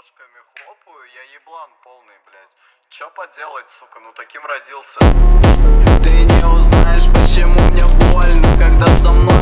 ладошками хлопаю, я еблан полный, блядь. Чё поделать, сука, ну таким родился. Ты не узнаешь, почему мне больно, когда со мной